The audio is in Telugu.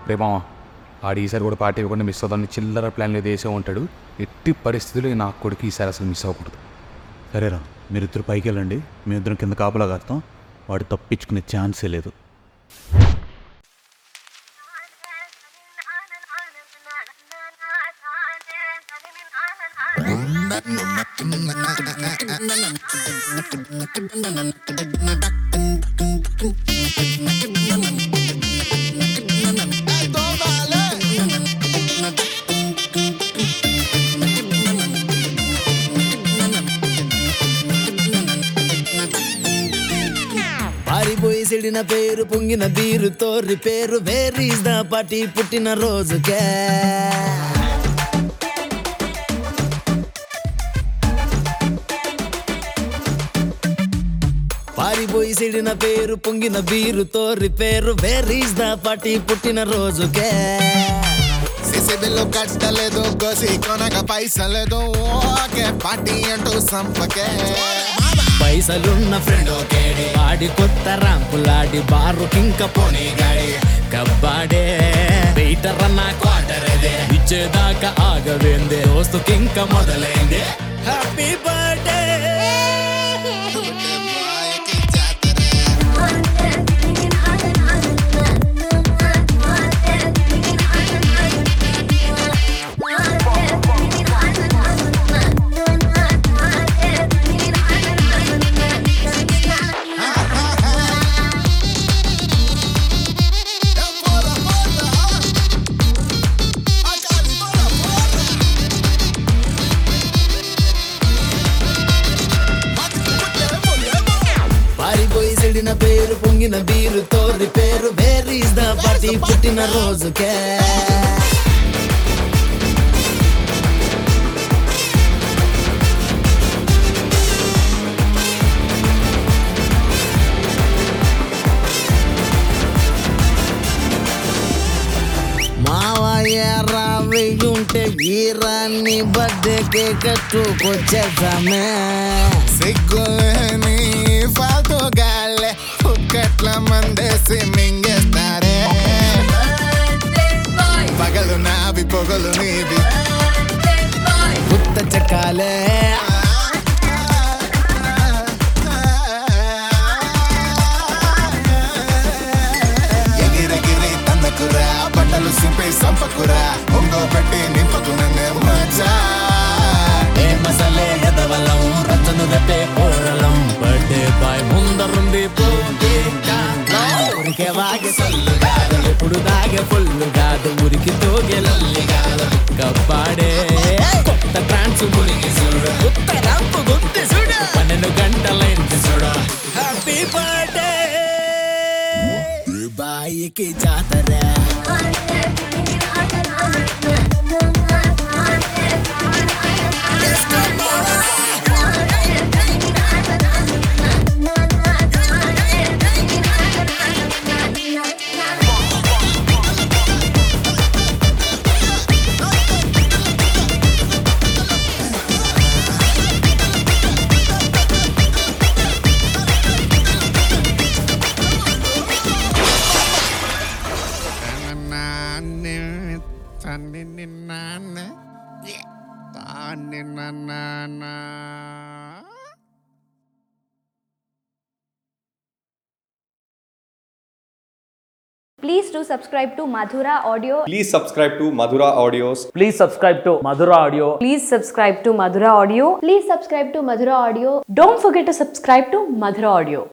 రేమా ఆడు ఈసారి కూడా పార్టీ ఇవ్వకుండా మిస్ అవుతాను చిల్లర ప్లాన్లు వేసే ఉంటాడు. ఎట్టి పరిస్థితుల్లో నా కొడుకు ఈసారి అసలు మిస్ అవ్వకూడదు. సరేరా, మీరిద్దరు పైకి వెళ్ళండి, మేమిద్దరం కింద కాపలా కాస్తాం. వాడు తప్పించుకునే ఛాన్సే లేదు. పారిపోయి సిడిన పేరు పొంగిన బీరు తోరి పేరు వేరీస్ ద పార్టీ పుట్టిన రోజుకే. పారిపోయి సిడిన పేరు పొంగిన బీరు తోరి పేరు వేరీస్ ద పార్టీ పుట్టిన రోజుకే. సిసిబిల్లు కట్టలేదు కోసి కొనక పైసలేదు ఓకే పార్టీ అంటూ సంపకే. పైసలున్న ఫ్రెండ్ ఓకేడి వాడి కొత్త రాంపులాడి బారు కింక పోనీ గాడి కబ్బాడే వెయిటర్ అన్న క్వార్టర్ అదే ఇచ్చేదాకా ఆగవేందే దోస్తు కింక మొదలైంది. హ్యాపీ బర్త్డే సిడిన పేరు పొంగిన బీరు తోరి పేరు వేరీస్ ద పార్టీ పుట్టిన రోజుకే. మావయ్య రావి ఉంటే వీరాన్ని బర్త్డేకే కట్టుకొచ్చేద్దామే. సిగ్గులేని ఫాల్తూ గాలే పుక్కట్ల మందేసి మింగేస్తారే. పగలు నావి పొగలు నీవి గుత్త చెక్కాలే. ఎగిరెగిరి తన్నకురా బట్టలు సింపే సంపకురా ఒంగో పెట్టి నింపకునే మజా. ఏ మసలే ఎదవలం రచను రెప్పే కోరలం బర్త్డే బాయ్ ముందరుంది ఊరికే వాగే సల్లు కాదు ఎప్పుడు దాగే ఫుల్లు కాదు ఊరికి తోగే లల్లి కాదు కబ్బాడే కొత్త ట్రాన్స్ మురికి చూడు కొత్త రంపు గుర్తి చూడు 12 గంటలైంది చూడు. హ్యాపీ బర్త్డే బాయికి జాతర. Please do subscribe to Madhura Audio. Please subscribe to Madhura Audios. Please subscribe to Madhura Audio. Please subscribe to Madhura Audio. Please subscribe to Madhura Audio. Don't forget to subscribe to Madhura Audio.